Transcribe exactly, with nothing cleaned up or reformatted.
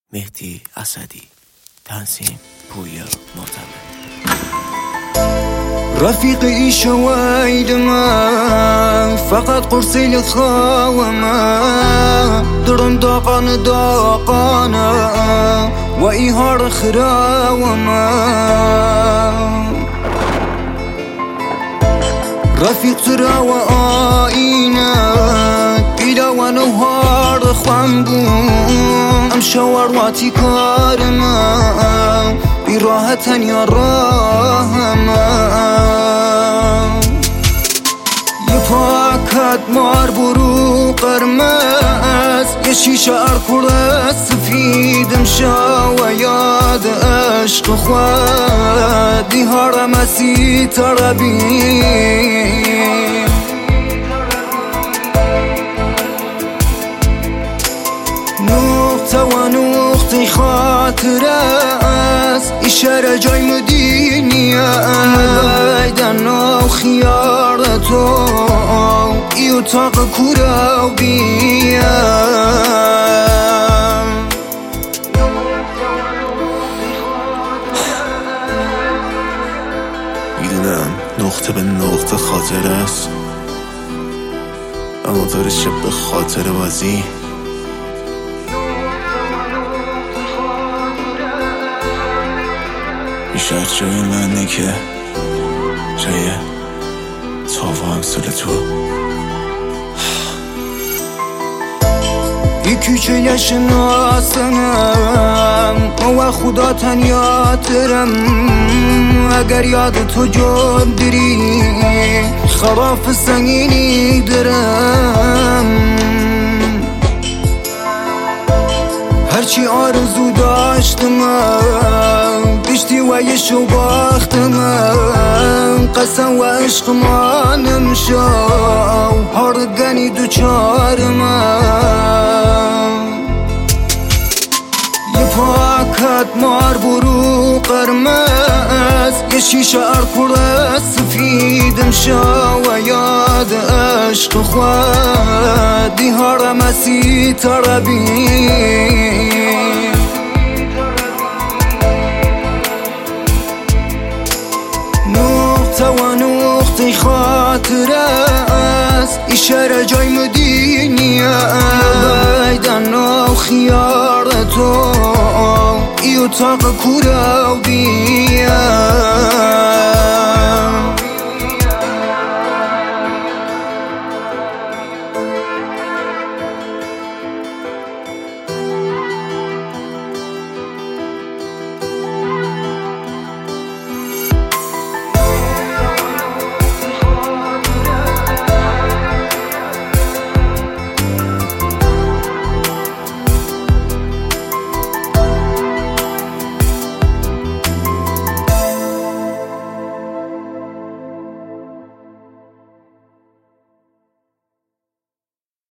مهدی اسدی، تنظیم پویا معتمد. رفيق إيش وايد ما فقط قرصي لخاوة ما درم داقان داقانا وإيهار خراوة ما رفيق تراوة آينا إلا ونهار خوانبون أم شوارواتي كارما براحة يا راهما يفاكت مار برو قرمز يشيشة أركورة سفيد مشا وياد عشق خوادي هرمسي تربي نقطة ونقطة خاطر است إشارة جای مدینیه مدیدن و خیارتو ای اتاق کورا و بیم میدونم نقطه به نقطه خاطر است، اما داره چه به خاطر بازی. بیشتر جای منه که جای تو و همسال تو. یکی که نشناسنم و خدا تنیا ترم اگر یاد تو جان دری خراف سنگینی درم هرچی آرزو داشتم بشتی و یشو باختم قسم و عشق ما نمشاو هرگنی دو چارم یه پاکت مار برو قرمز یه شیشه ارکوره سفیدم شا و یاد عشق خوادی هرمسی تربی نقطه و نقطه خاطر است إشارة جای مدینیه مدیدن و خیارتو ای اتاق کورا و بیم